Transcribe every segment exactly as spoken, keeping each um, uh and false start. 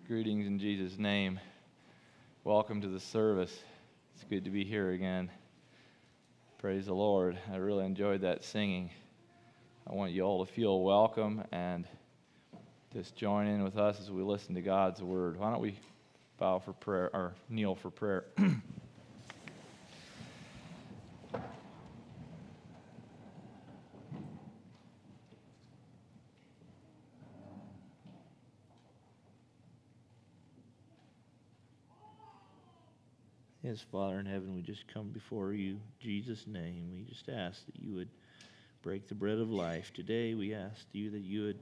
Greetings in Jesus' name. Welcome to the service. It's good to be here again. Praise the Lord. I really enjoyed that singing. I want you all to feel welcome and just join in with us as we listen to God's word. Why don't we bow for prayer, or kneel for prayer? Yes, Father in heaven, we just come before you in Jesus' name. We just ask that you would break the bread of life. Today we ask you that you would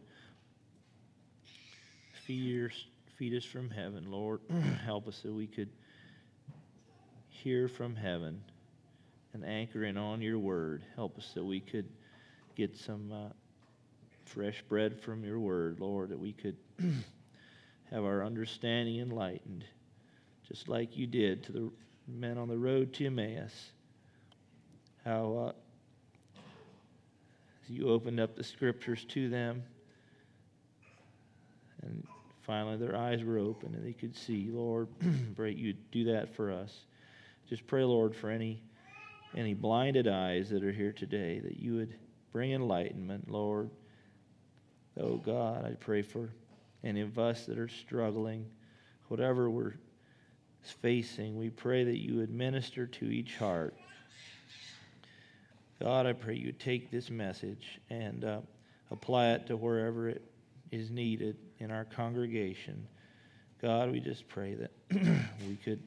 feed, your, feed us from heaven, Lord. Help us that we could hear from heaven and anchor in on your word. Help us that we could get some uh, fresh bread from your word, Lord, that we could have our understanding enlightened, just like you did to the men on the road to Emmaus. How uh, you opened up the scriptures to them, and finally their eyes were open and they could see. Lord, pray you do that for us. Just pray, Lord, for any any blinded eyes that are here today, that you would bring enlightenment, Lord. Oh God, I pray for any of us that are struggling, whatever we're facing, we pray that you would minister to each heart. God, I pray you would take this message and uh, apply it to wherever it is needed in our congregation. God, we just pray that we could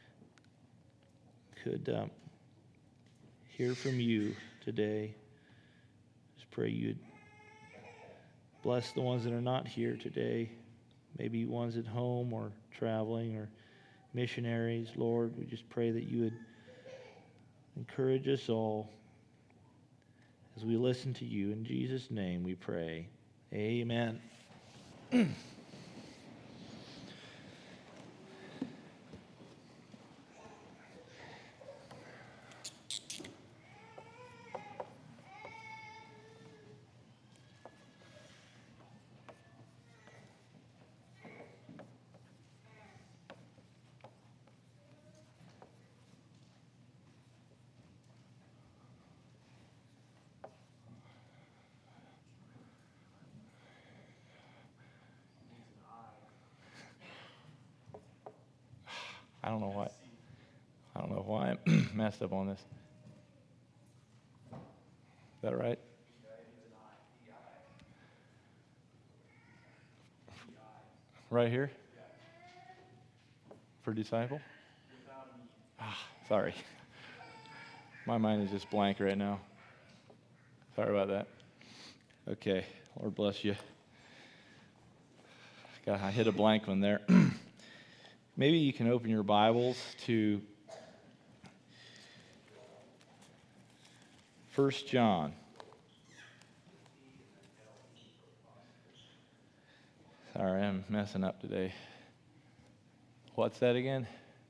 could um, hear from you today. Just pray you'd bless the ones that are not here today, maybe ones at home or traveling or missionaries. Lord, we just pray that you would encourage us all as we listen to you. In Jesus' name we pray. Amen. I don't know why. I don't know why I messed up on this. Is that right? Right here? For disciple? Ah, sorry. My mind is just blank right now. Sorry about that. Okay. Lord bless you. God, I hit a blank one there. Maybe you can open your Bibles to First John. Sorry, I'm messing up today. What's that again?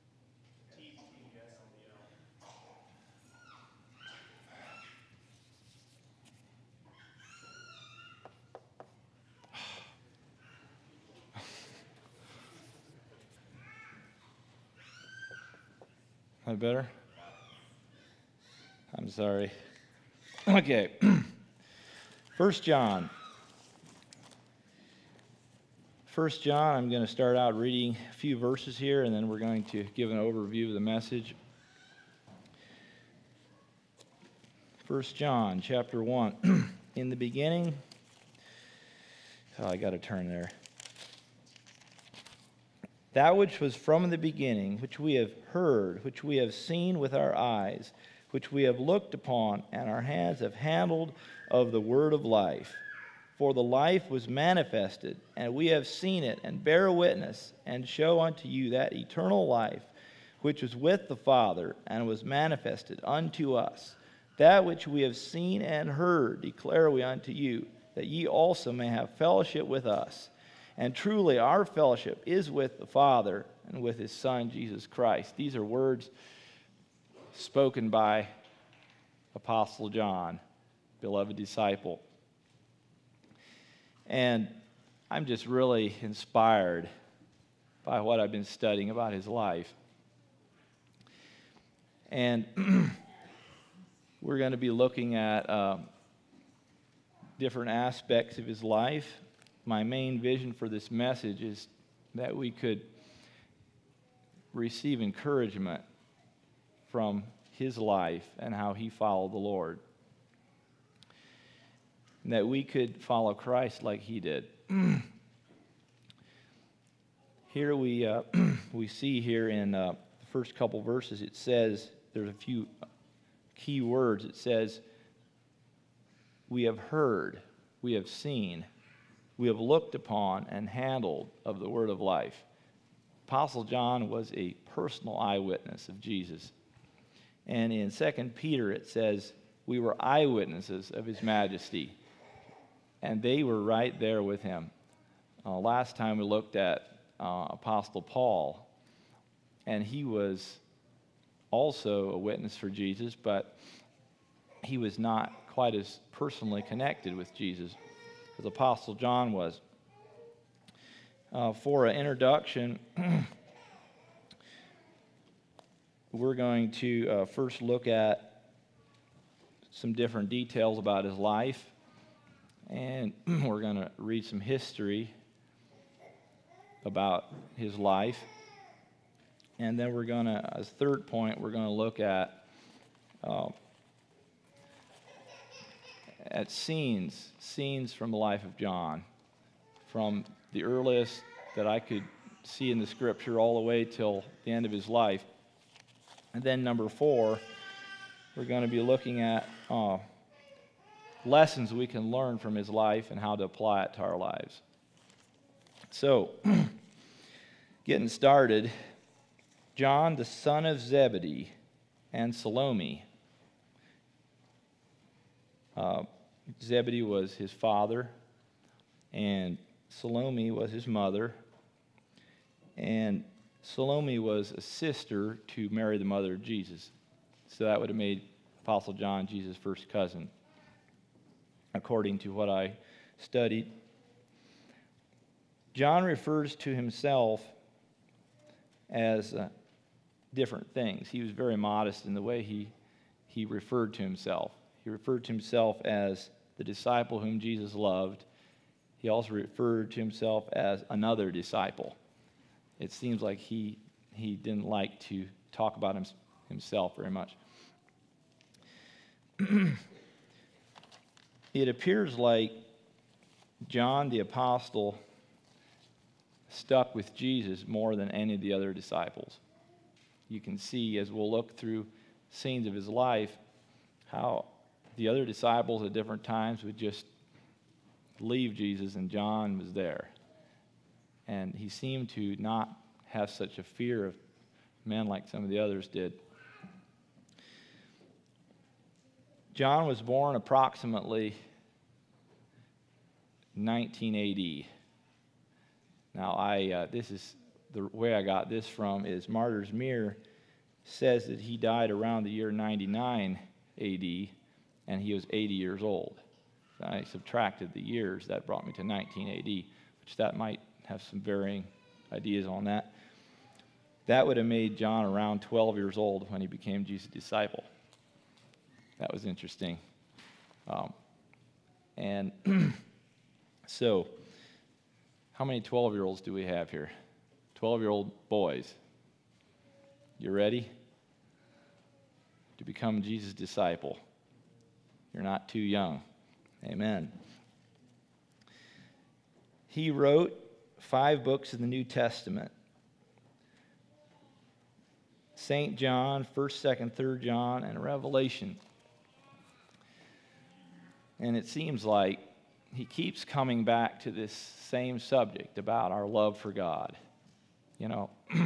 That better? I'm sorry. Okay. First John. First John, I'm going to start out reading a few verses here, and then we're going to give an overview of the message. First John, chapter one. In the beginning, oh, I got to turn there. That which was from the beginning, which we have heard, which we have seen with our eyes, which we have looked upon, and our hands have handled of the word of life. For the life was manifested, and we have seen it, and bear witness, and show unto you that eternal life, which was with the Father, and was manifested unto us. That which we have seen and heard declare we unto you, that ye also may have fellowship with us. And truly our fellowship is with the Father and with his Son, Jesus Christ. These are words spoken by Apostle John, beloved disciple. And I'm just really inspired by what I've been studying about his life. And we're going to be looking at uh, different aspects of his life. My main vision for this message is that we could receive encouragement from his life and how he followed the Lord. And that we could follow Christ like he did. Here we uh, we see here in uh, the first couple verses, it says, there's a few key words. It says, we have heard, we have seen, we have looked upon and handled of the word of life. Apostle John was a personal eyewitness of Jesus. And in Second Peter it says, we were eyewitnesses of his majesty. And they were right there with him. Uh, last time we looked at uh, Apostle Paul, and he was also a witness for Jesus, but he was not quite as personally connected with Jesus as Apostle John was. Uh, for an introduction, we're going to uh, first look at some different details about his life, and we're going to read some history about his life. And then we're going to, as third point, we're going to look at uh, at scenes, scenes from the life of John, from the earliest that I could see in the Scripture all the way till the end of his life. And then number four, we're going to be looking at uh, lessons we can learn from his life and how to apply it to our lives. So, getting started, John, the son of Zebedee, and Salome. Uh, Zebedee was his father, and Salome was his mother, and Salome was a sister to Mary, the mother of Jesus. So that would have made Apostle John Jesus' first cousin, according to what I studied. John refers to himself as uh, different things. He was very modest in the way he, he referred to himself. He referred to himself as the disciple whom Jesus loved. He also referred to himself as another disciple. It seems like he he didn't like to talk about him, himself very much. It appears like John the apostle stuck with Jesus more than any of the other disciples. You can see, as we'll look through scenes of his life, how the other disciples at different times would just leave Jesus, and John was there. And he seemed to not have such a fear of men like some of the others did. John was born approximately nineteen A D. Now, I uh, this is the way I got this from is Martyr's Mirror says that he died around the year ninety-nine A D, and he was eighty years old. So I subtracted the years. That brought me to nineteen A D, which that might have some varying ideas on that. That would have made John around twelve years old when he became Jesus' disciple. That was interesting. Um, and so, how many twelve-year-olds do we have here? twelve-year-old boys. You ready to become Jesus' disciple? You're not too young. Amen. He wrote five books in the New Testament. Saint John, first, second, third John, and Revelation. And it seems like he keeps coming back to this same subject about our love for God. You know,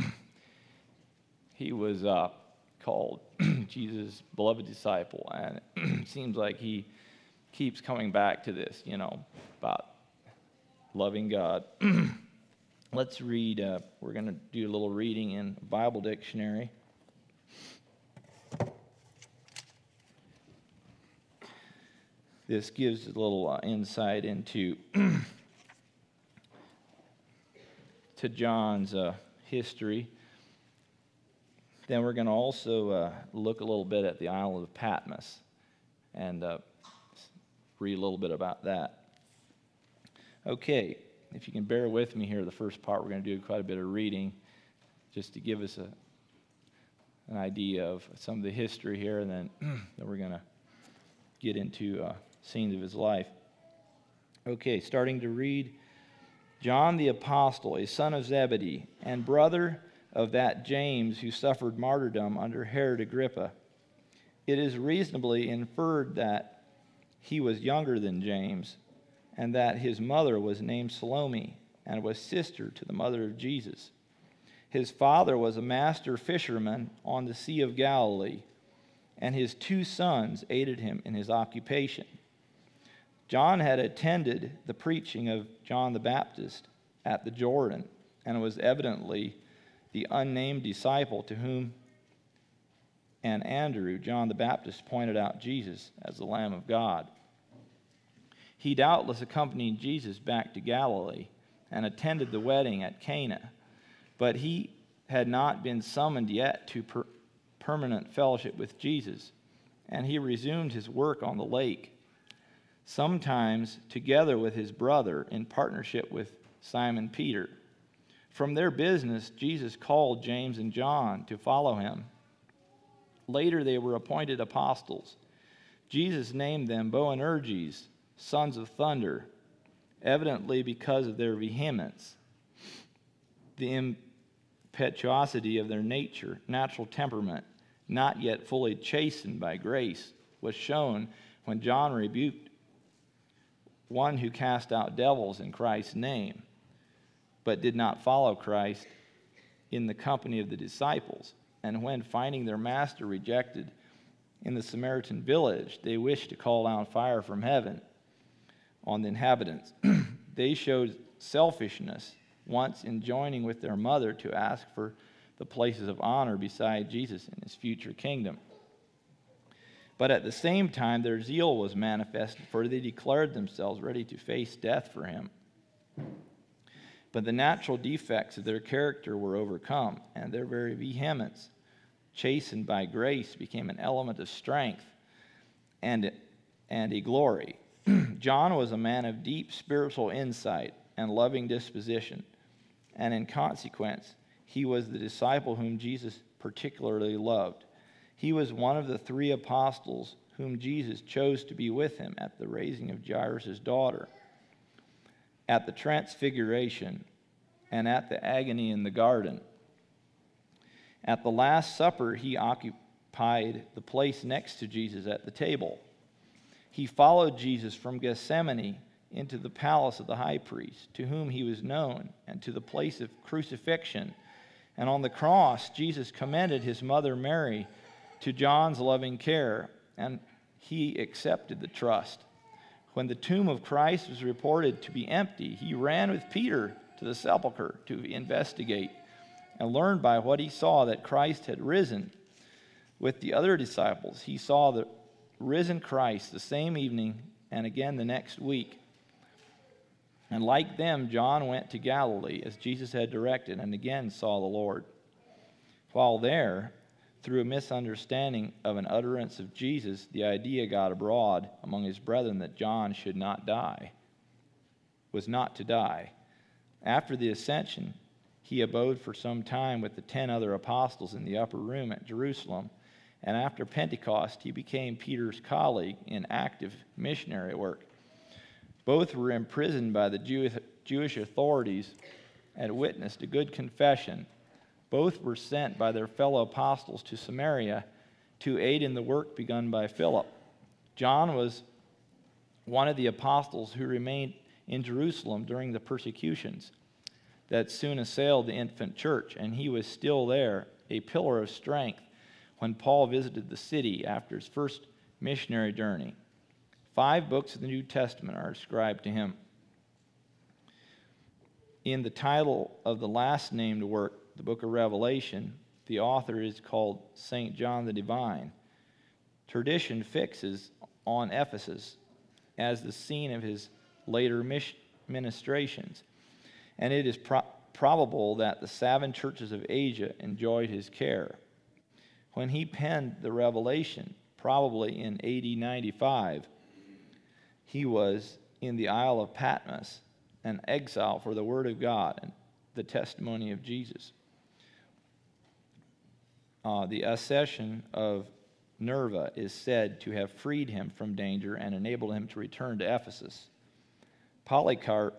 he was uh, called Jesus' beloved disciple, and it seems like he keeps coming back to this, you know, about loving God. Let's read, uh, we're going to do a little reading in Bible Dictionary. This gives a little uh, insight into to John's uh, history. Then we're going to also uh, look a little bit at the island of Patmos and uh, read a little bit about that. Okay, if you can bear with me here, the first part we're going to do quite a bit of reading just to give us a, an idea of some of the history here, and then, then we're going to get into uh, scenes of his life. Okay, starting to read. John the Apostle, a son of Zebedee, and brother of that James who suffered martyrdom under Herod Agrippa. It is reasonably inferred that he was younger than James, and that his mother was named Salome, and was sister to the mother of Jesus. His father was a master fisherman on the Sea of Galilee, and his two sons aided him in his occupation. John had attended the preaching of John the Baptist at the Jordan, and was evidently the unnamed disciple to whom and Andrew, John the Baptist, pointed out Jesus as the Lamb of God. He doubtless accompanied Jesus back to Galilee and attended the wedding at Cana, but he had not been summoned yet to per- permanent fellowship with Jesus, and he resumed his work on the lake, sometimes together with his brother in partnership with Simon Peter. From their business, Jesus called James and John to follow him. Later they were appointed apostles. Jesus named them Boanerges, sons of thunder, evidently because of their vehemence, the impetuosity of their nature, natural temperament, not yet fully chastened by grace, was shown when John rebuked one who cast out devils in Christ's name, but did not follow Christ in the company of the disciples. And when, finding their master rejected in the Samaritan village, they wished to call down fire from heaven on the inhabitants, they showed selfishness once in joining with their mother to ask for the places of honor beside Jesus in his future kingdom. But at the same time, their zeal was manifested, for they declared themselves ready to face death for him. But the natural defects of their character were overcome, and their very vehemence, chastened by grace, became an element of strength and, and a glory. John was a man of deep spiritual insight and loving disposition, and in consequence, he was the disciple whom Jesus particularly loved. He was one of the three apostles whom Jesus chose to be with him at the raising of Jairus' daughter, at the transfiguration, and at the agony in the garden. At the Last Supper, he occupied the place next to Jesus at the table. He followed Jesus from Gethsemane into the palace of the high priest, to whom he was known, and to the place of crucifixion. And on the cross, Jesus commended his mother Mary to John's loving care, and he accepted the trust. When the tomb of Christ was reported to be empty, he ran with Peter to the sepulchre to investigate, and learned by what he saw that Christ had risen. With the other disciples, he saw the risen Christ the same evening and again the next week. And like them, John went to Galilee as Jesus had directed, and again saw the Lord. While there, through a misunderstanding of an utterance of Jesus, the idea got abroad among his brethren that John should not die, was not to die. After the ascension, he abode for some time with the ten other apostles in the upper room at Jerusalem, and after Pentecost, he became Peter's colleague in active missionary work. Both were imprisoned by the Jewish authorities and witnessed a good confession. Both were sent by their fellow apostles to Samaria to aid in the work begun by Philip. John was one of the apostles who remained in Jerusalem during the persecutions that soon assailed the infant church, and he was still there, a pillar of strength, when Paul visited the city after his first missionary journey. Five books of the New Testament are ascribed to him. In the title of the last named work, the book of Revelation, the author is called Saint John the Divine. Tradition fixes on Ephesus as the scene of his later ministrations, and it is pro- probable that the seven churches of Asia enjoyed his care. When he penned the Revelation, probably in A D ninety-five, he was in the Isle of Patmos, an exile for the Word of God and the testimony of Jesus. Uh, the accession of Nerva is said to have freed him from danger and enabled him to return to Ephesus. Polycarp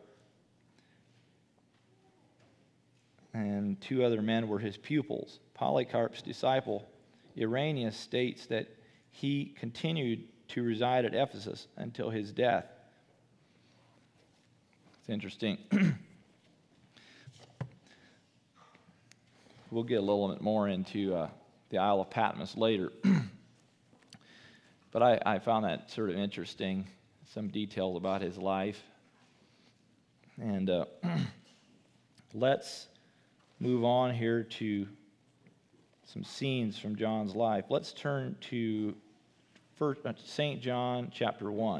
and two other men were his pupils. Polycarp's disciple, Irenaeus, states that he continued to reside at Ephesus until his death. It's interesting. We'll get a little bit more into uh, the Isle of Patmos later. But I, I found that sort of interesting, some details about his life. And uh, let's move on here to some scenes from John's life. Let's turn to First, uh, Saint John chapter one.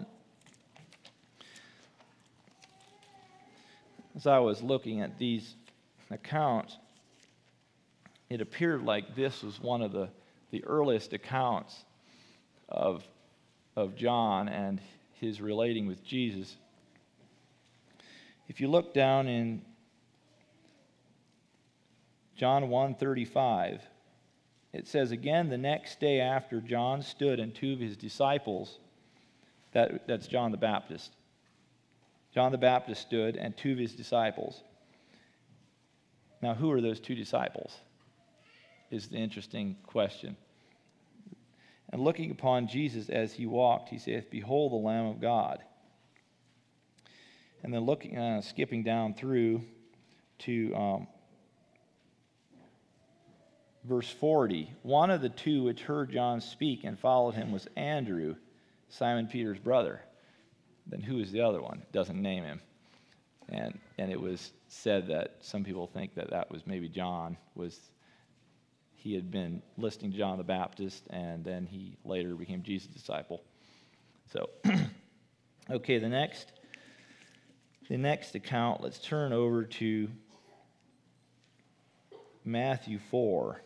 As I was looking at these accounts, it appeared like this was one of the, the earliest accounts of, of John and his relating with Jesus. If you look down in John one thirty-five, it says, again, the next day after John stood and two of his disciples, that, that's John the Baptist. John the Baptist stood and two of his disciples. Now, who are those two disciples? Is the interesting question. And looking upon Jesus as he walked, he saith, behold the Lamb of God. And then looking, uh, skipping down through to um, verse forty, one of the two which heard John speak and followed him was Andrew, Simon Peter's brother. Then who is the other one? It doesn't name him. And and it was said that some people think that that was maybe John. Was he had been listening to John the Baptist, and then he later became Jesus' disciple. So, okay, the next, the next account, let's turn over to Matthew four.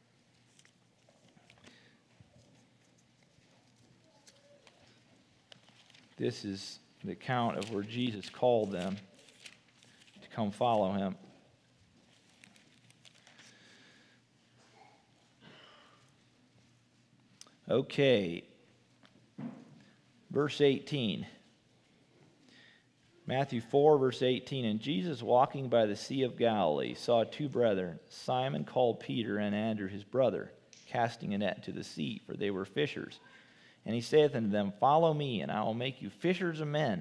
This is the account of where Jesus called them to come follow him. Okay, verse eighteen. Matthew four, verse eighteen. And Jesus, walking by the Sea of Galilee, saw two brethren, Simon called Peter, and Andrew his brother, casting a net into the sea, for they were fishers. And he saith unto them, follow me, and I will make you fishers of men.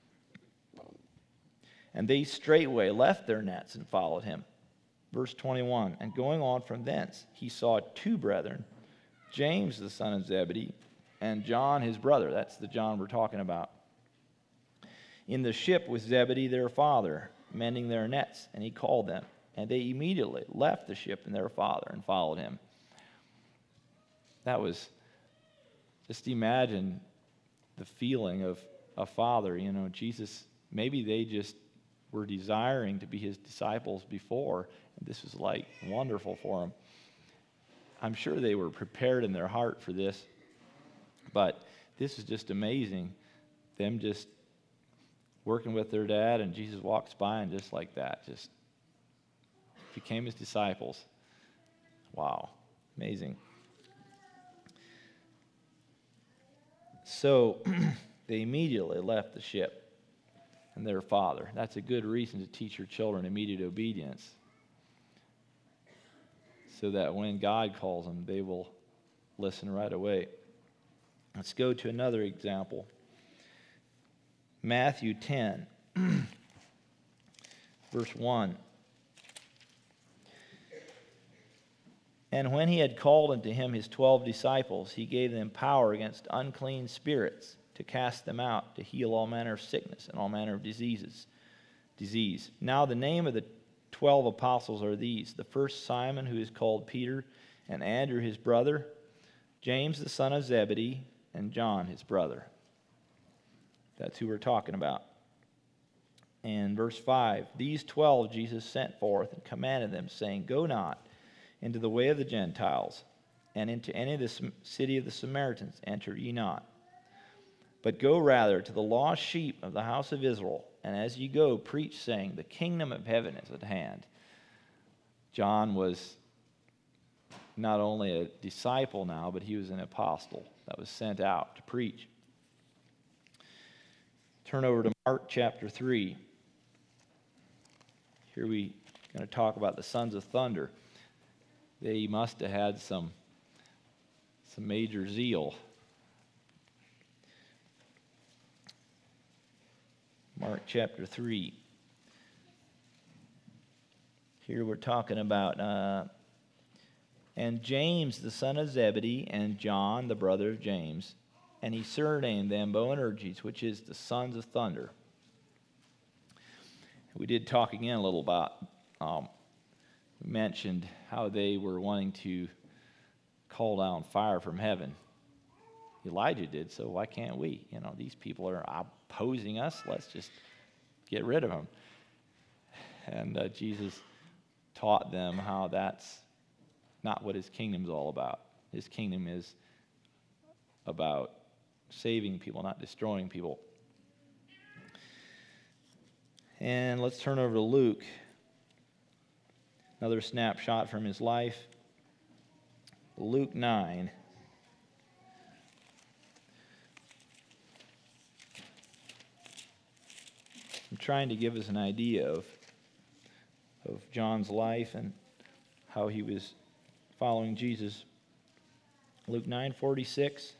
And they straightway left their nets and followed him. Verse twenty-one. And going on from thence, he saw two brethren, James the son of Zebedee, and John his brother. That's the John we're talking about. In the ship with Zebedee their father, mending their nets, and he called them. And they immediately left the ship and their father and followed him. That was, just imagine the feeling of a father. You know, Jesus, maybe they just were desiring to be his disciples before, and this was like wonderful for them. I'm sure they were prepared in their heart for this, but this is just amazing. Them just working with their dad, and Jesus walks by, and just like that, just became his disciples. Wow, amazing. So they immediately left the ship and their father. That's a good reason to teach your children immediate obedience, so that when God calls them, they will listen right away. Let's go to another example. Matthew ten, verse one. And when he had called unto him his twelve disciples, he gave them power against unclean spirits, to cast them out, to heal all manner of sickness and all manner of diseases. Disease. Now the name of the twelve apostles are these: the first Simon, who is called Peter, and Andrew his brother, James the son of Zebedee, and John his brother. That's who we're talking about. And verse five, these twelve Jesus sent forth and commanded them, saying, go not into the way of the Gentiles, and into any of the city of the Samaritans enter ye not. But go rather to the lost sheep of the house of Israel, and as ye go, preach, saying, the kingdom of heaven is at hand. John was not only a disciple now, but he was an apostle that was sent out to preach. Turn over to Mark chapter three. Here we are going to talk about the sons of thunder. They must have had some, some major zeal. Mark chapter three. Here we're talking about, uh, and James the son of Zebedee, and John the brother of James, and he surnamed them Boanerges, which is the sons of thunder. We did talk again a little about, um, we mentioned how they were wanting to call down fire from heaven. Elijah did, so why can't we? You know, these people are opposing us. Let's just get rid of them. And uh, Jesus taught them how that's not what his kingdom is all about. His kingdom is about saving people, not destroying people. And let's turn over to Luke. Another snapshot from his life. Luke nine. I'm trying to give us an idea of, of John's life and how he was following Jesus. Luke nine forty-six.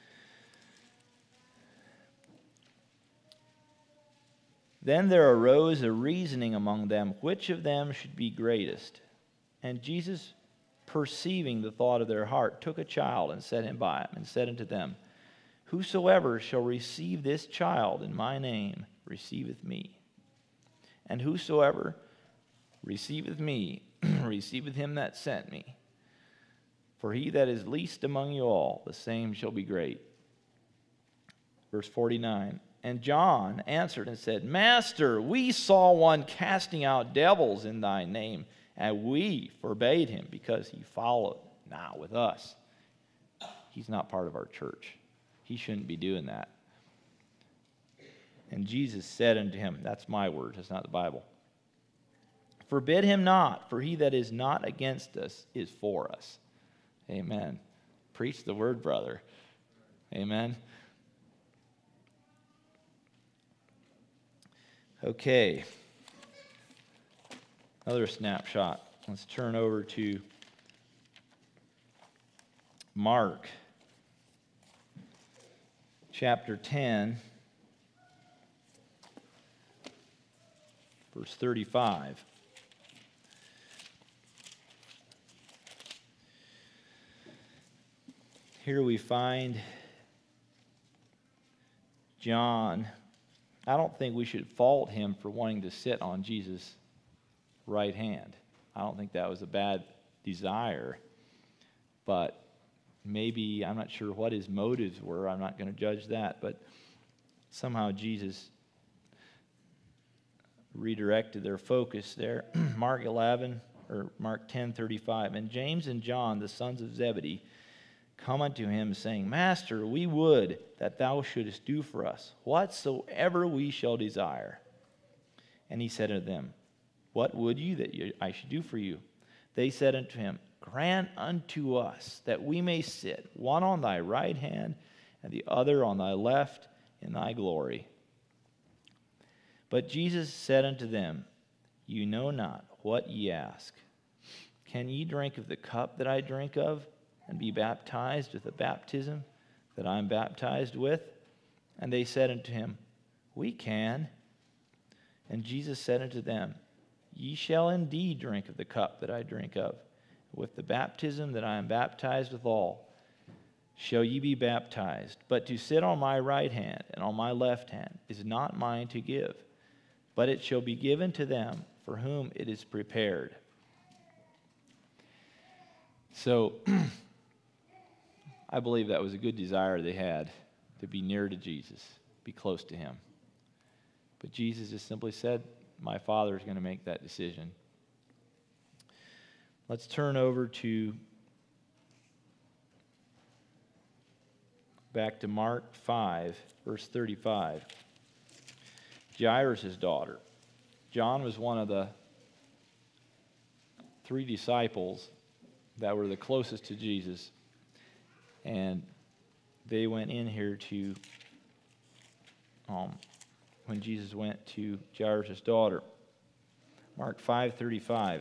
Then there arose a reasoning among them, which of them should be greatest. And Jesus, perceiving the thought of their heart, took a child and set him by him, and said unto them, whosoever shall receive this child in my name receiveth me. And whosoever receiveth me receiveth him that sent me. For he that is least among you all, the same shall be great. Verse forty-nine. And John answered and said, Master, we saw one casting out devils in thy name, and we forbade him, because he followed not with us. He's not part of our church. He shouldn't be doing that. And Jesus said unto him, that's my word, that's not the Bible. Forbid him not, for he that is not against us is for us. Amen. Preach the word, brother. Amen. Okay. Another snapshot. Let's turn over to Mark chapter ten, verse thirty-five. Here we find John. I don't think we should fault him for wanting to sit on Jesus' right hand. I don't think that was a bad desire. But maybe, I'm not sure what his motives were. I'm not going to judge that. But somehow Jesus redirected their focus there. Mark eleven, or Mark ten thirty-five. And James and John, the sons of Zebedee, come unto him, saying, Master, we would that thou shouldest do for us whatsoever we shall desire. And he said unto them, What would you that I should do for you? They said unto him, Grant unto us that we may sit, one on thy right hand, and the other on thy left, in thy glory. But Jesus said unto them, You know not what ye ask. Can ye drink of the cup that I drink of, and be baptized with the baptism that I am baptized with? And they said unto him, We can. And Jesus said unto them, Ye shall indeed drink of the cup that I drink of. With the baptism that I am baptized withal shall ye be baptized. But to sit on my right hand and on my left hand is not mine to give, but it shall be given to them for whom it is prepared. So, I believe that was a good desire they had, to be near to Jesus, be close to him. But Jesus just simply said, my Father is going to make that decision. Let's turn over to back to Mark five, verse thirty-five. Jairus' daughter. John was one of the three disciples that were the closest to Jesus. And they went in here to, um, when Jesus went to Jairus' daughter. Mark five thirty-five.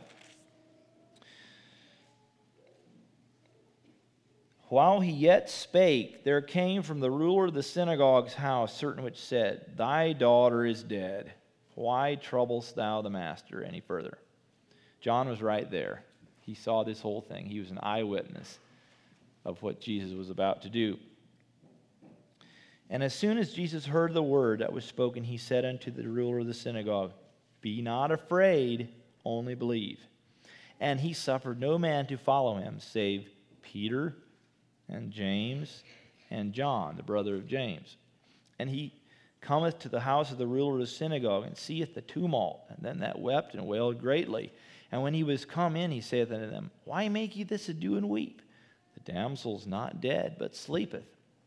While he yet spake, there came from the ruler of the synagogue's house certain which said, Thy daughter is dead. Why troublest thou the master any further? John was right there. He saw this whole thing. He was an eyewitness of what Jesus was about to do. And as soon as Jesus heard the word that was spoken, he said unto the ruler of the synagogue, Be not afraid, only believe. And he suffered no man to follow him, save Peter and James and John, the brother of James. And he cometh to the house of the ruler of the synagogue, and seeth the tumult, and them that wept and wailed greatly. And when he was come in, he saith unto them, Why make ye this ado and weep? The damsel is not dead, but sleepeth.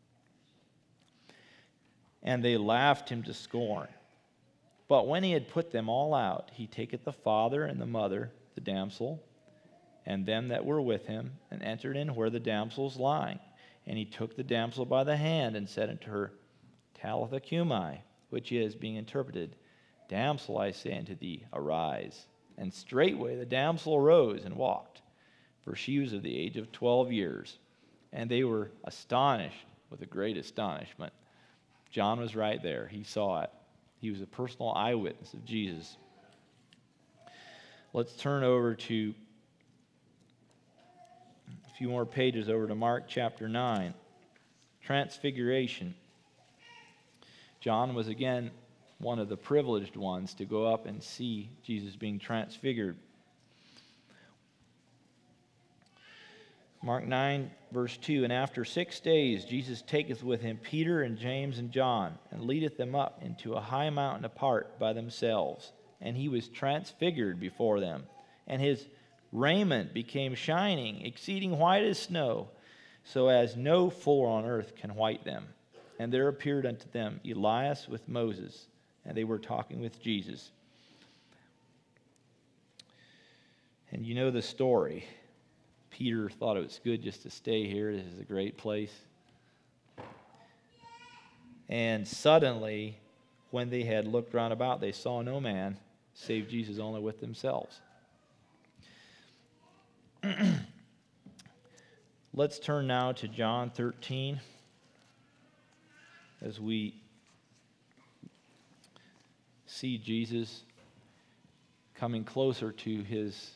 And they laughed him to scorn. But when he had put them all out, he taketh the father and the mother, the damsel, and them that were with him, and entered in where the damsel was lying. And he took the damsel by the hand, and said unto her, Talitha cumi, which is, being interpreted, Damsel, I say unto thee, arise. And straightway the damsel arose and walked, for she was of the age of twelve years. And they were astonished with a great astonishment. John was right there. He saw it. He was a personal eyewitness of Jesus. Let's turn over to a few more pages over to Mark chapter nine. Transfiguration. John was again one of the privileged ones to go up and see Jesus being transfigured. Mark nine, verse two, And after six days Jesus taketh with him Peter and James and John, and leadeth them up into a high mountain apart by themselves. And he was transfigured before them, and his raiment became shining, exceeding white as snow, so as no fuller on earth can white them. And there appeared unto them Elias with Moses, and they were talking with Jesus. And you know the story. Peter thought it was good just to stay here. This is a great place. And suddenly, when they had looked round about, they saw no man, save Jesus only with themselves. Let's turn now to John thirteen as we see Jesus coming closer to his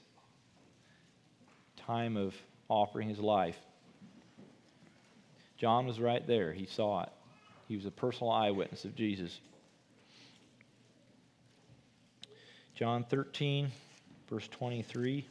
time of offering his life. John was right there. He saw it. He was a personal eyewitness of Jesus. John thirteen, verse twenty-three.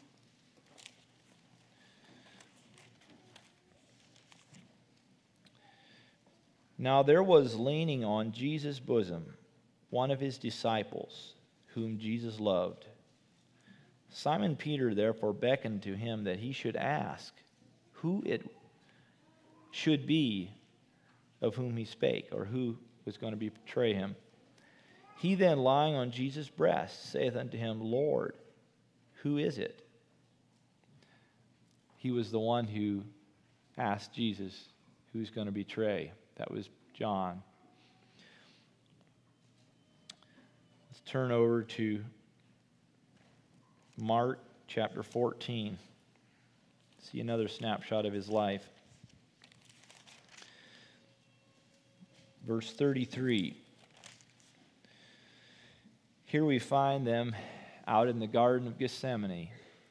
Now there was leaning on Jesus' bosom one of his disciples, whom Jesus loved. Simon Peter therefore beckoned to him that he should ask who it should be of whom he spake, or who was going to betray him. He then, lying on Jesus' breast, saith unto him, Lord, who is it? He was the one who asked Jesus who's going to betray. That was John. Let's turn over to Mark chapter fourteen. See another snapshot of his life. Verse thirty-three. Here we find them out in the Garden of Gethsemane.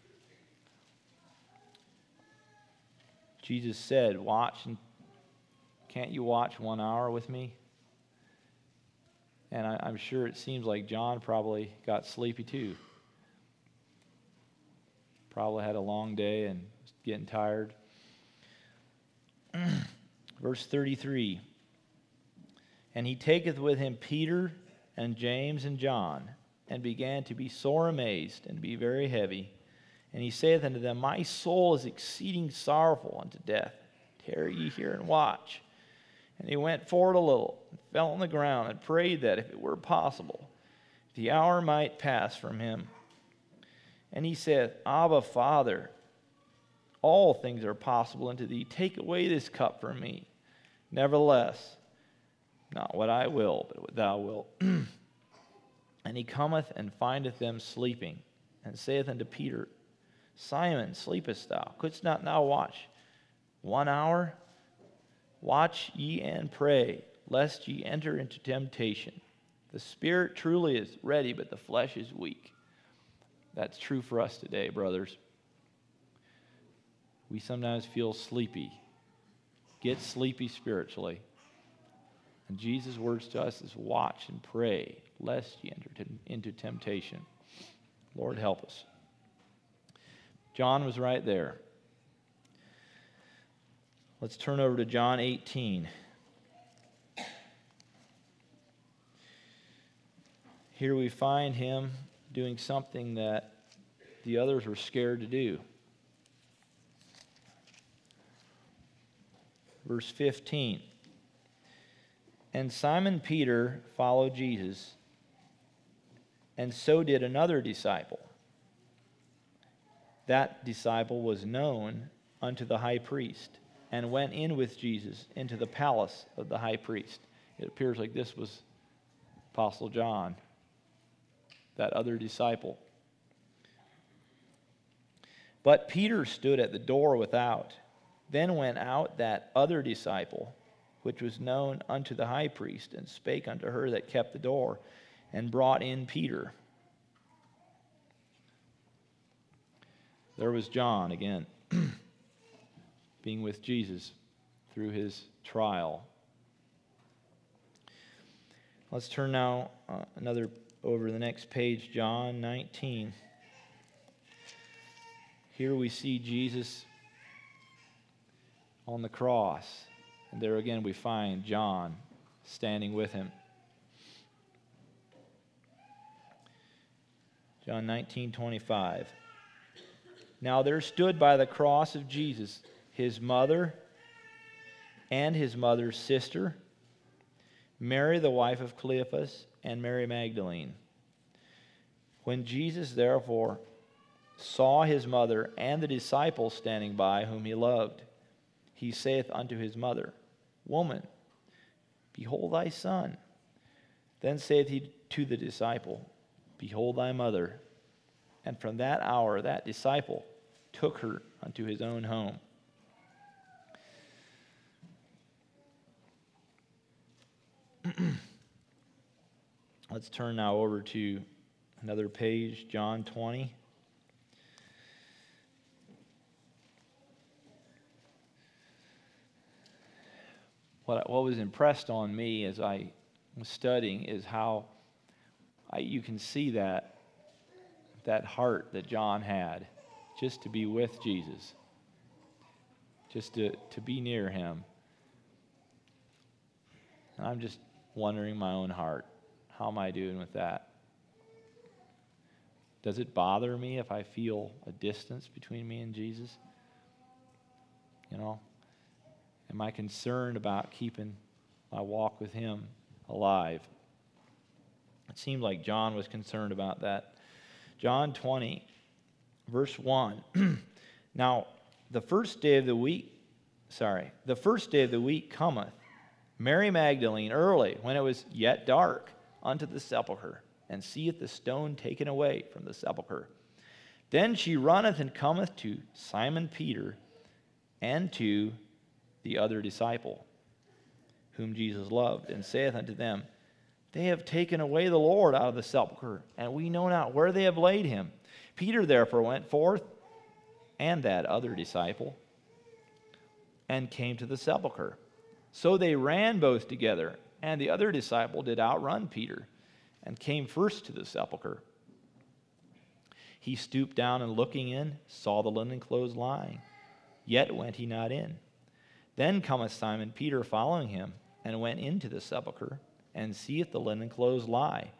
Jesus said, watch, and can't you watch one hour with me? And I, I'm sure it seems like John probably got sleepy too. Probably had a long day and was getting tired. Verse thirty-three. And he taketh with him Peter and James and John, and began to be sore amazed, and be very heavy. And he saith unto them, My soul is exceeding sorrowful unto death. Tarry ye here and watch. And he went forward a little, and fell on the ground, and prayed that, if it were possible, the hour might pass from him. And he saith, Abba, Father, all things are possible unto thee. Take away this cup from me. Nevertheless, not what I will, but what thou wilt. And he cometh and findeth them sleeping, and saith unto Peter, Simon, sleepest thou? Couldst not thou watch one hour? Watch ye and pray, lest ye enter into temptation. The spirit truly is ready, but the flesh is weak. That's true for us today, brothers. We sometimes feel sleepy. Get sleepy spiritually. And Jesus' words to us is, watch and pray, lest ye enter into temptation. Lord, help us. John was right there. Let's turn over to John eighteen. Here we find him doing something that the others were scared to do. Verse fifteen. And Simon Peter followed Jesus, and so did another disciple. That disciple was known unto the high priest, and went in with Jesus into the palace of the high priest. It appears like this was Apostle John, that other disciple. But Peter stood at the door without. Then went out that other disciple, which was known unto the high priest, and spake unto her that kept the door, and brought in Peter. There was John again, being with Jesus through his trial. Let's turn now uh, another over to the next page, John nineteen. Here we see Jesus on the cross. And there again we find John standing with him. John nineteen twenty-five. Now there stood by the cross of Jesus his mother and his mother's sister, Mary the wife of Cleophas, and Mary Magdalene. When Jesus therefore saw his mother and the disciple standing by whom he loved, he saith unto his mother, Woman, behold thy son. Then saith he to the disciple, Behold thy mother. And from that hour that disciple took her unto his own home. Let's turn now over to another page, John twenty. What, what was impressed on me as I was studying is how I, you can see that, that heart that John had just to be with Jesus, just to, to be near him. And I'm just wondering my own heart, how am I doing with that? Does it bother me if I feel a distance between me and Jesus? You know? Am I concerned about keeping my walk with him alive? It seemed like John was concerned about that. John twenty, verse one. Now, the first day of the week, sorry, the first day of the week cometh, Mary Magdalene early, when it was yet dark, unto the sepulchre, and seeth the stone taken away from the sepulchre. Then she runneth and cometh to Simon Peter, and to the other disciple, whom Jesus loved, and saith unto them, They have taken away the Lord out of the sepulchre, and we know not where they have laid him. Peter therefore went forth, and that other disciple, and came to the sepulchre. So they ran both together, and the other disciple did outrun Peter, and came first to the sepulchre. He stooped down, and looking in, saw the linen clothes lying. Yet went he not in. Then cometh Simon Peter following him, and went into the sepulchre, and see if the linen clothes lie,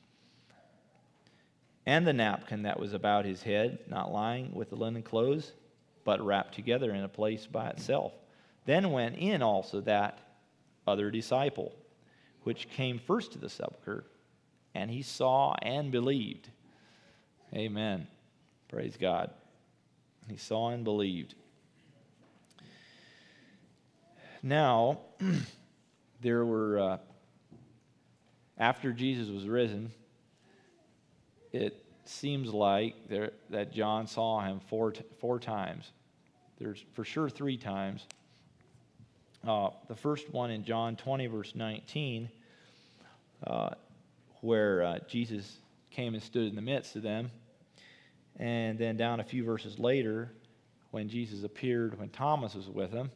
and the napkin that was about his head, not lying with the linen clothes, but wrapped together in a place by itself. Then went in also that other disciple, which came first to the sepulchre, and he saw and believed. Amen. Praise God. He saw and believed. Now, there were, uh, after Jesus was risen, it seems like there, that John saw him four, t- four times. There's for sure three times. Uh, the first one in John twenty, verse nineteen, uh, where uh, Jesus came and stood in the midst of them. And then down a few verses later, when Jesus appeared when Thomas was with him.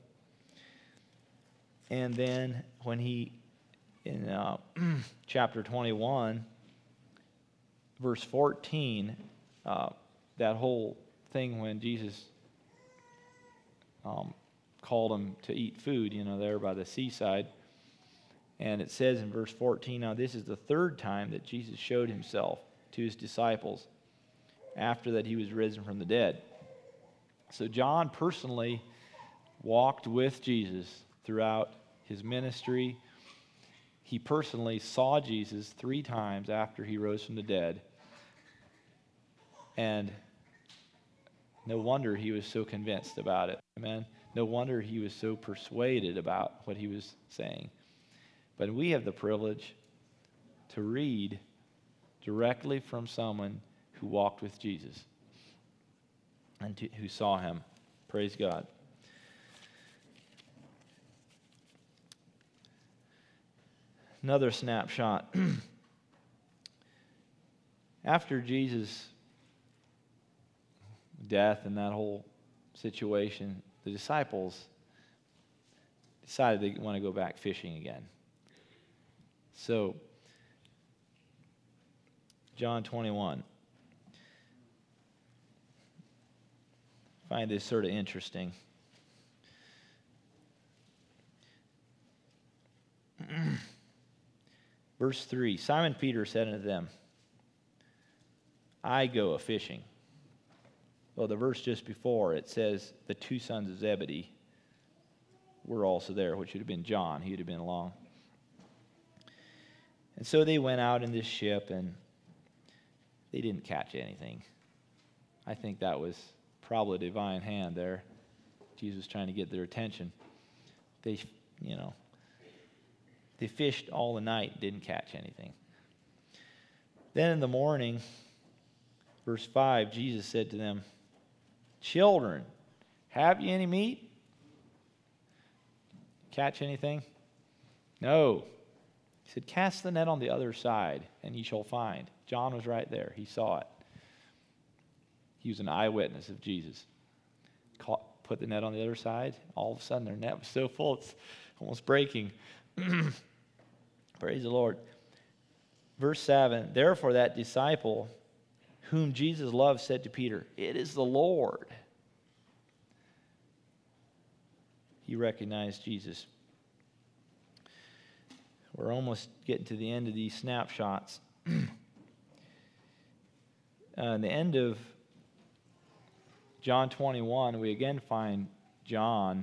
And then when he, in uh, chapter twenty-one, verse fourteen, uh, that whole thing when Jesus um, called him to eat food, you know, there by the seaside. And it says in verse fourteen, now this is the third time that Jesus showed himself to his disciples after that he was risen from the dead. So John personally walked with Jesus throughout his ministry. He personally saw Jesus three times after he rose from the dead. And no wonder he was so convinced about it. Amen. No wonder he was so persuaded about what he was saying. But we have the privilege to read directly from someone who walked with Jesus and to, who saw him. Praise God. Another snapshot. After Jesus' death and that whole situation, the disciples decided they want to go back fishing again. So, John twenty-one. I find this sort of interesting. Verse three, Simon Peter said unto them, I go a-fishing. Well, the verse just before, it says, the two sons of Zebedee were also there, which would have been John. He would have been along. And so they went out in this ship, and they didn't catch anything. I think that was probably a divine hand there. Jesus was trying to get their attention. They, you know, they fished all the night, didn't catch anything. Then in the morning, verse five, Jesus said to them, children, have ye any meat? Catch anything? No. He said, cast the net on the other side, and ye shall find. John was right there. He saw it. He was an eyewitness of Jesus. Caught, put the net on the other side. All of a sudden, their net was so full, it's almost breaking. Praise the Lord. Verse seven, therefore that disciple whom Jesus loved said to Peter, it is the Lord. He recognized Jesus. We're almost getting to the end of these snapshots. uh, the end of John twenty-one, we again find John,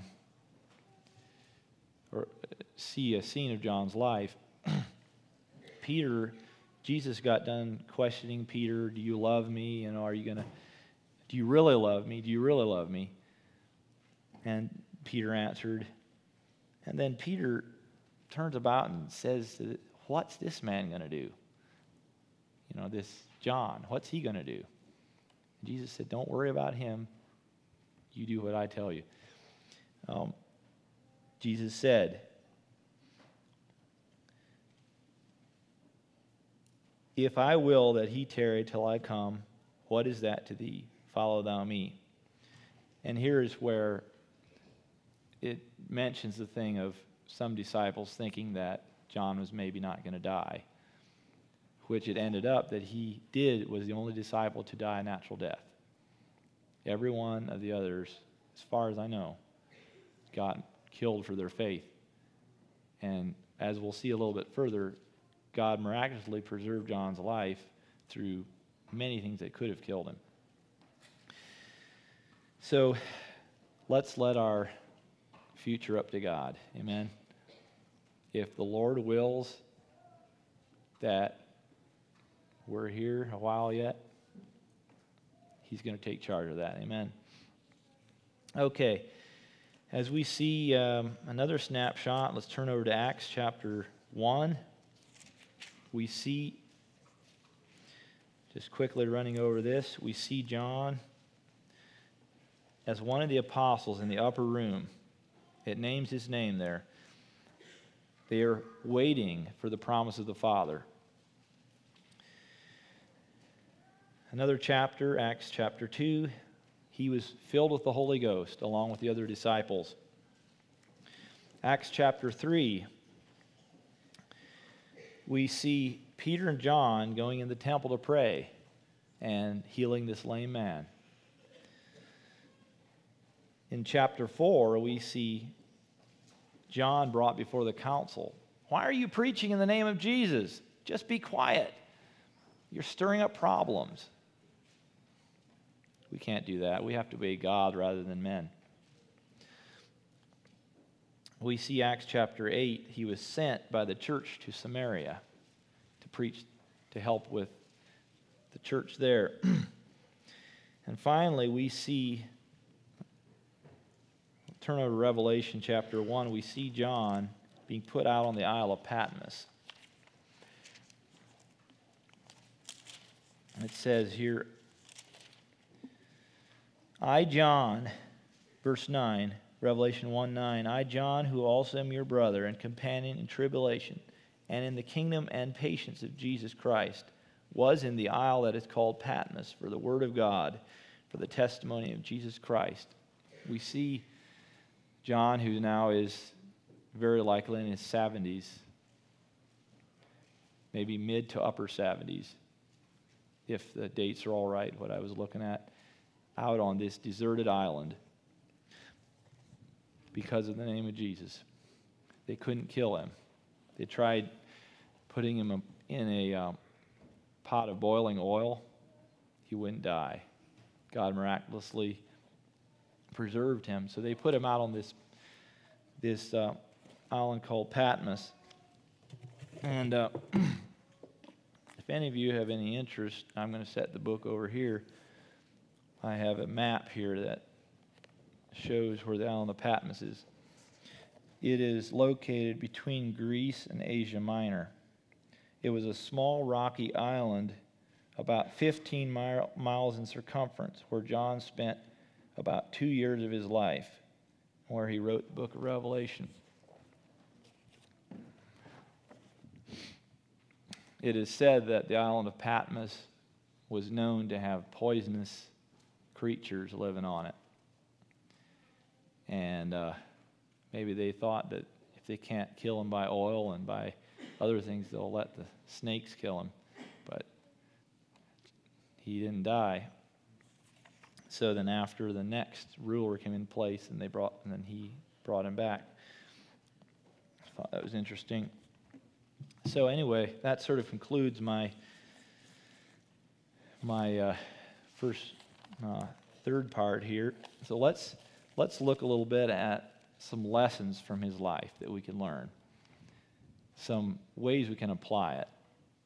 or see a scene of John's life. Peter, Jesus got done questioning Peter, do you love me? You know, are you going to, do you really love me? Do you really love me? And Peter answered. And then Peter turns about and says, what's this man going to do? You know, this John, what's he going to do? And Jesus said, don't worry about him. You do what I tell you. Um, Jesus said, if I will that he tarry till I come, what is that to thee? Follow thou me. And here is where it mentions the thing of some disciples thinking that John was maybe not going to die, which it ended up that he did, was the only disciple to die a natural death. Every one of the others, as far as I know, got killed for their faith. And as we'll see a little bit further, God miraculously preserved John's life through many things that could have killed him. So let's let our future up to God. Amen. If the Lord wills that we're here a while yet, He's going to take charge of that. Amen. Okay. As we see um, another snapshot, let's turn over to Acts chapter one. We see, just quickly running over this, we see John as one of the apostles in the upper room. It names his name there. They are waiting for the promise of the Father. Another chapter, Acts chapter two, he was filled with the Holy Ghost along with the other disciples. Acts chapter three, we see Peter and John going in the temple to pray and healing this lame man. In chapter four, we see John brought before the council. Why are you preaching in the name of Jesus? Just be quiet. You're stirring up problems. We can't do that. We have to obey God rather than men. We see Acts chapter eight, he was sent by the church to Samaria to preach, to help with the church there. And finally, we see, turn over to Revelation chapter one, we see John being put out on the Isle of Patmos. It says here, I, John, verse nine, Revelation one nine, I, John, who also am your brother and companion in tribulation and in the kingdom and patience of Jesus Christ, was in the isle that is called Patmos for the word of God, for the testimony of Jesus Christ. We see John, who now is very likely in his seventies, maybe mid to upper seventies, if the dates are all right, what I was looking at, out on this deserted island because of the name of Jesus. They couldn't kill him. They tried putting him in a um, pot of boiling oil. He wouldn't die. God miraculously preserved him. So they put him out on this, this uh, island called Patmos. And uh, if any of you have any interest, I'm going to set the book over here. I have a map here that shows where the island of Patmos is. It is located between Greece and Asia Minor. It was a small rocky island about fifteen mile, miles in circumference where John spent about two years of his life, where he wrote the book of Revelation. It is said that the island of Patmos was known to have poisonous creatures living on it. And uh, maybe they thought that if they can't kill him by oil and by other things, they'll let the snakes kill him. But he didn't die. So then after the next ruler came in place, and they brought, and then he brought him back. I thought that was interesting. So anyway, that sort of concludes my my uh, first uh, third part here. So let's let's look a little bit at some lessons from his life that we can learn, some ways we can apply it.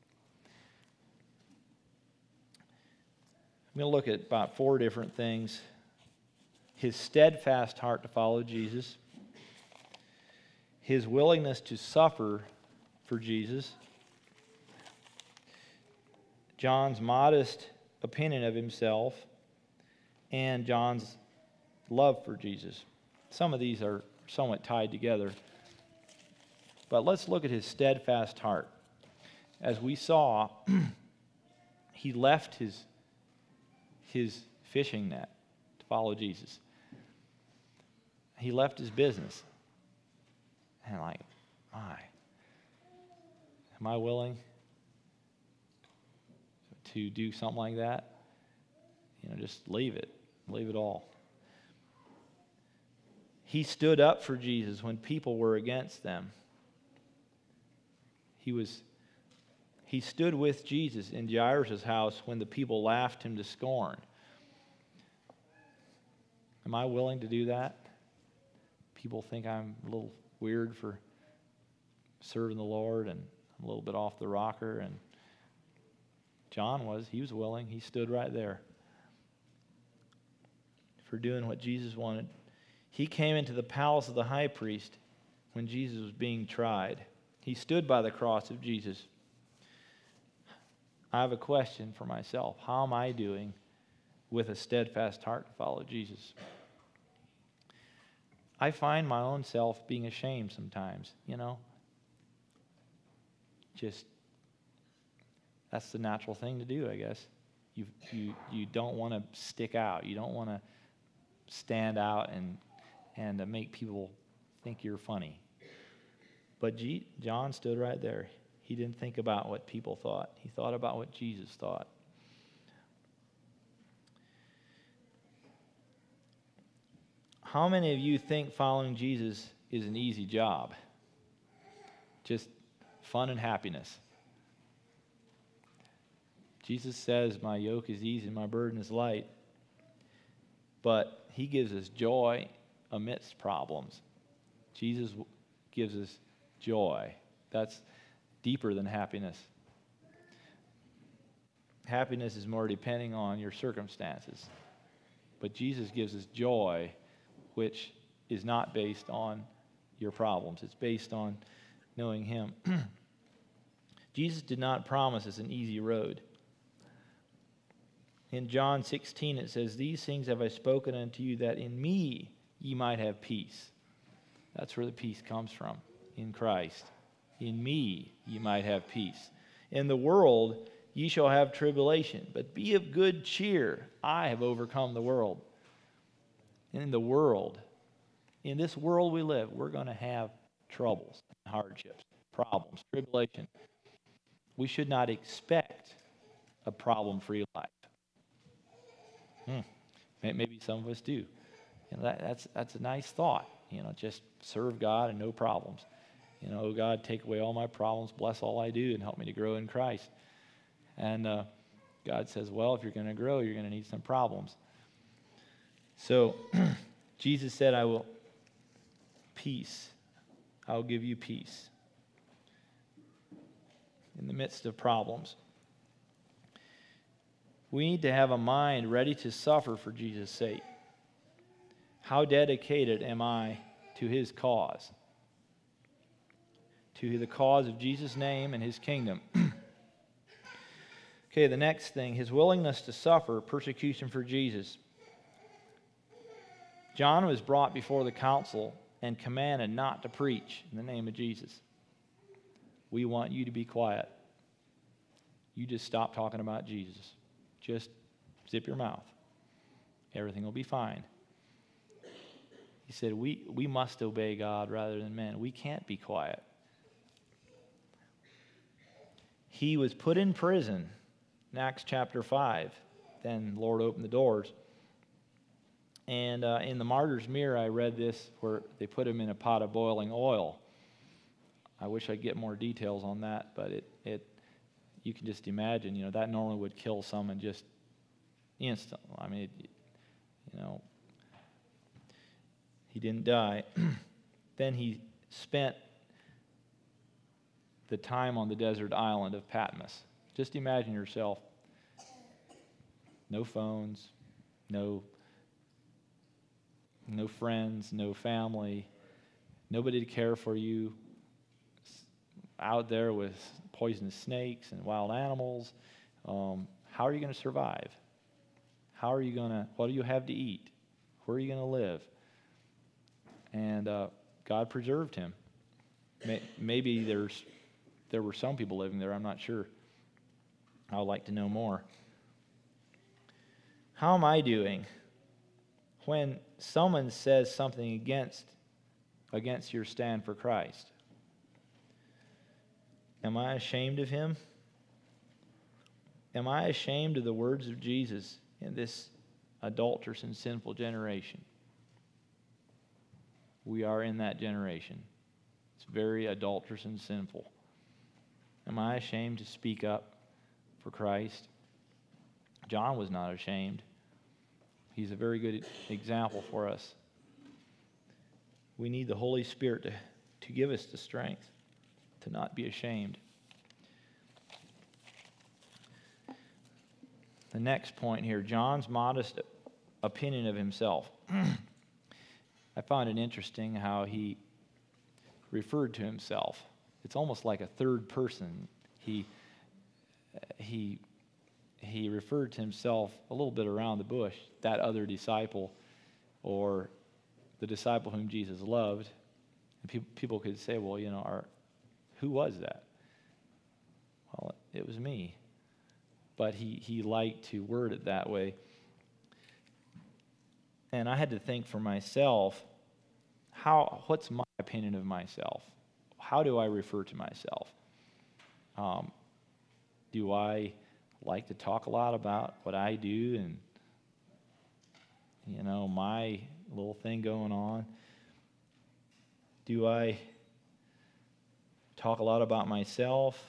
I'm going to look at about four different things. His steadfast heart to follow Jesus, his willingness to suffer for Jesus, John's modest opinion of himself, and John's love for Jesus. Some of these are somewhat tied together. But let's look at his steadfast heart. As we saw, he left his, his fishing net to follow Jesus. He left his business. And like, my, am I willing to do something like that? You know, just leave it. Leave it all. He stood up for Jesus when people were against them. He was he stood with Jesus in Jairus' house when the people laughed him to scorn. Am I willing to do that? People think I'm a little weird for serving the Lord, and I'm a little bit off the rocker, and John was. He was willing. He stood right there for doing what Jesus wanted. He came into the palace of the high priest when Jesus was being tried. He stood by the cross of Jesus. I have a question for myself. How am I doing with a steadfast heart to follow Jesus? I find my own self being ashamed sometimes, you know. Just, that's the natural thing to do, I guess. You you you don't want to stick out. You don't want to stand out and and uh, make people think you're funny. But G- John stood right there. He didn't think about what people thought. He thought about what Jesus thought. How many of you think following Jesus is an easy job? Just fun and happiness. Jesus says, my yoke is easy and my burden is light. But he gives us joy amidst problems. Jesus gives us joy. That's deeper than happiness. Happiness is more depending on your circumstances. But Jesus gives us joy, which is not based on your problems. It's based on knowing him. Jesus did not promise us an easy road. In John sixteen it says, these things have I spoken unto you, that in me ye might have peace. That's where the peace comes from, in Christ. In me ye might have peace. In the world ye shall have tribulation, but be of good cheer. I have overcome the world. In the world, in this world we live, we're going to have troubles, hardships, problems, tribulation. We should not expect a problem-free life. Hmm. Maybe some of us do. You know, that, that's that's a nice thought. You know, just serve God and no problems. You know, oh God, take away all my problems, bless all I do, and help me to grow in Christ. And uh, God says, well, if you're going to grow, you're going to need some problems. So Jesus said, I will peace. I will give you peace in the midst of problems. We need to have a mind ready to suffer for Jesus' sake. How dedicated am I to his cause? To the cause of Jesus' name and his kingdom. Okay, the next thing, his willingness to suffer persecution for Jesus. John was brought before the council and commanded not to preach in the name of Jesus. We want you to be quiet. You just stop talking about Jesus. Just zip your mouth. Everything will be fine. He said, we, we must obey God rather than men. We can't be quiet. He was put in prison in Acts chapter five. Then the Lord opened the doors. And uh, in the Martyr's Mirror, I read this where they put him in a pot of boiling oil. I wish I'd get more details on that, but it, it you can just imagine, you know, that normally would kill someone just instantly. I mean, it, you know, he didn't die. Then he spent the time on the desert island of Patmos. Just imagine yourself. No phones, no, no friends, no family, nobody to care for you. Out there with poisonous snakes and wild animals. Um, how are you going to survive? How are you going to, what do you have to eat? Where are you going to live? And uh, God preserved him. Maybe there's there were some people living there, I'm not sure. I would like to know more. How am I doing when someone says something against against your stand for Christ? Am I ashamed of him? Am I ashamed of the words of Jesus in this adulterous and sinful generation? We are in that generation. It's very adulterous and sinful. Am I ashamed to speak up for Christ? John was not ashamed. He's a very good example for us. We need the Holy Spirit to, to give us the strength to not be ashamed. The next point here, John's modest opinion of himself. I found it interesting how he referred to himself. It's almost like a third person. He he he referred to himself a little bit around the bush, that other disciple, or the disciple whom Jesus loved. And people people could say, well, you know, our, who was that? Well, it was me. But he, he liked to word it that way. And I had to think for myself, how what's my opinion of myself? How do I refer to myself? Um, do I like to talk a lot about what I do and, you know, my little thing going on? Do I talk a lot about myself?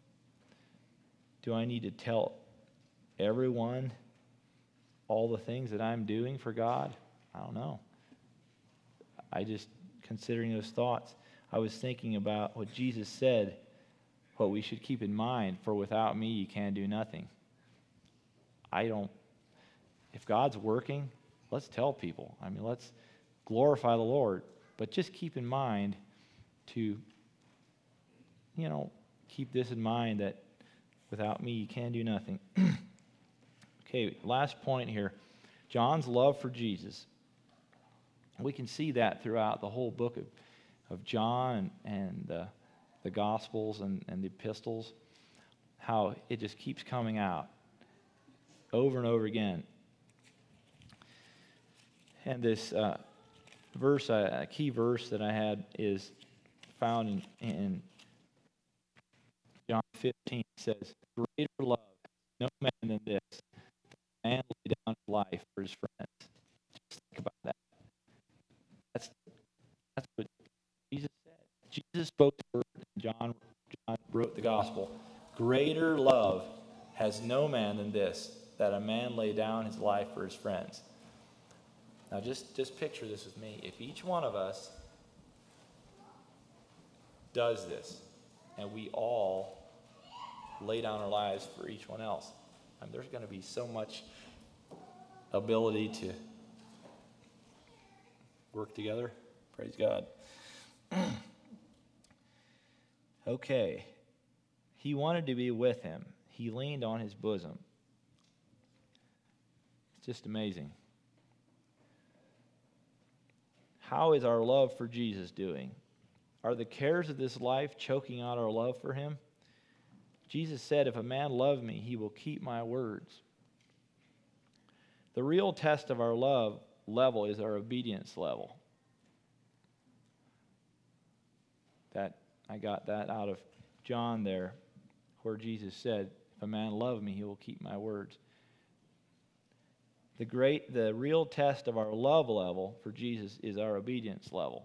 Do I need to tell everyone all the things that I'm doing for God? I don't know. I just, considering those thoughts, I was thinking about what Jesus said, what we should keep in mind, for without me you can do nothing. I don't, if God's working, let's tell people. I mean, let's glorify the Lord, but just keep in mind to, you know, keep this in mind that without me you can do nothing. Okay, last point here. John's love for Jesus. We can see that throughout the whole book of, of John and, and the, the Gospels and, and the epistles, how it just keeps coming out over and over again. And this uh, verse, uh, a key verse that I had is found in, in John fifteen. It says, greater love has no man than this, a man lay down his life for his friends. Just think about that. That's, that's what Jesus said. Jesus spoke the word, and John, John wrote the gospel. Greater love has no man than this, that a man lay down his life for his friends. Now just, just picture this with me. If each one of us does this, and we all lay down our lives for each one else, I mean, there's going to be so much ability to work together. Praise God. Okay. He wanted to be with him. He leaned on his bosom. It's just amazing. How is our love for Jesus doing? Are the cares of this life choking out our love for him? Jesus said, if a man love me, he will keep my words. The real test of our love level is our obedience level. That I got that out of John there, where Jesus said, if a man love me, he will keep my words. The great, the real test of our love level for Jesus is our obedience level.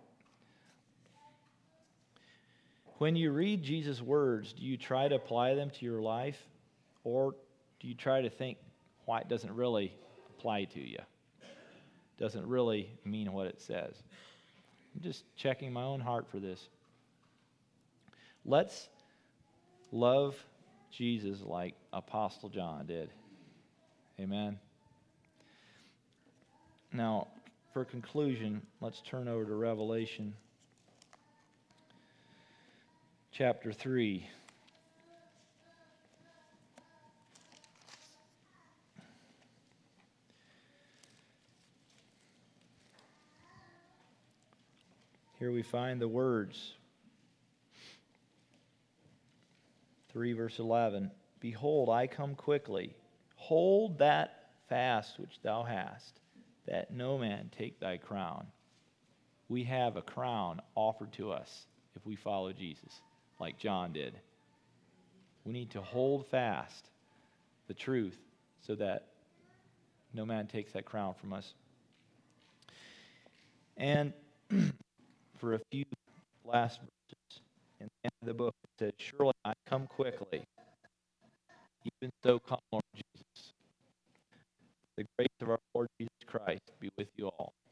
When you read Jesus' words, do you try to apply them to your life? Or do you try to think why it doesn't really apply to you? Doesn't really mean what it says. I'm just checking my own heart for this. Let's love Jesus like Apostle John did. Amen. Now, for conclusion, let's turn over to Revelation chapter three. Here we find the words. three verse eleven. Behold, I come quickly. Hold that fast which thou hast, that no man take thy crown. We have a crown offered to us if we follow Jesus, like John did. We need to hold fast the truth so that no man takes that crown from us. And for a few last verses in end of the book, it says, surely I come quickly. Even so come, Lord Jesus. The grace of our Lord Jesus Christ be with you all.